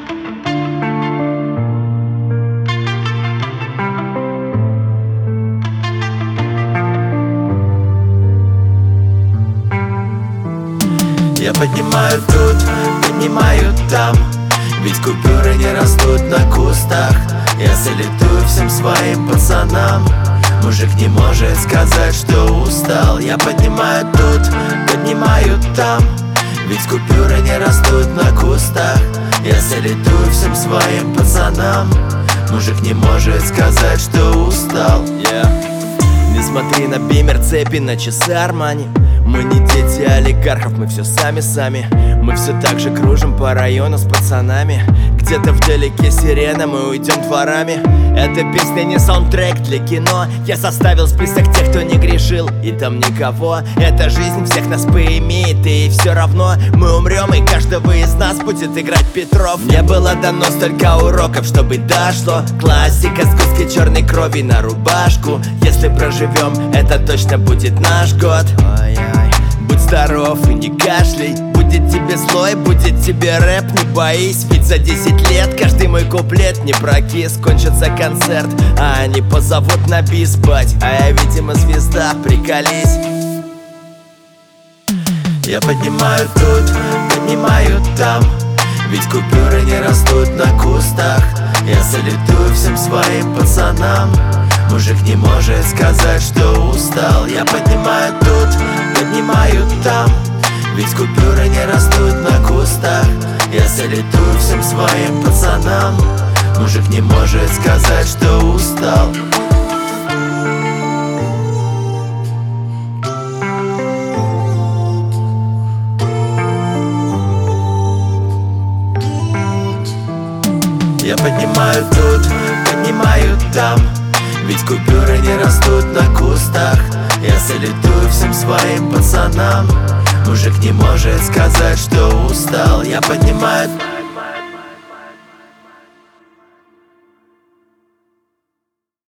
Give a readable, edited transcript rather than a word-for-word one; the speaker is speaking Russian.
Я поднимаю тут, поднимаю там, ведь купюры не растут на кустах. Я салютую всем своим пацанам. Мужик не может сказать, что устал. Я поднимаю тут, поднимаю там, ведь купюры не растут на кустах. Я салютую всем своим пацанам. Мужик не может сказать, что устал. Не смотри на бимер, цепи, на часы Армани. Мы не дети олигархов, мы все сами. Мы все так же кружим по району с пацанами. Где-то вдалеке сирена, мы уйдем дворами. Эта песня не саундтрек для кино. Я составил список тех, кто не грешил, и там никого. Эта жизнь всех нас поимеет, и все равно мы умрем, и каждого из нас будет играть Петров. Мне было дано столько уроков, чтобы дошло. Классика с куски черной крови на рубашку. Если проживем, это точно будет наш год. Будь здоров и не кашляй. Будет тебе злой, будет тебе рэп, не боись. Ведь за 10 лет каждый мой куплет не прокис. Кончится концерт, а они позовут на бис, бать. А я, видимо, звезда, приколись. Я поднимаю тут, поднимаю там, ведь купюры не растут на кустах. Я салютую всем своим пацанам. Мужик не может сказать, что устал. Я поднимаю тут, поднимаю там, ведь купюры не растут на кустах. Я салютую всем своим пацанам. Мужик не может сказать, что устал. Я поднимаю тут, поднимаю там, ведь купюры не растут на кустах. Я салютую всем своим пацанам. Мужик не может сказать, что устал. Я поднимаю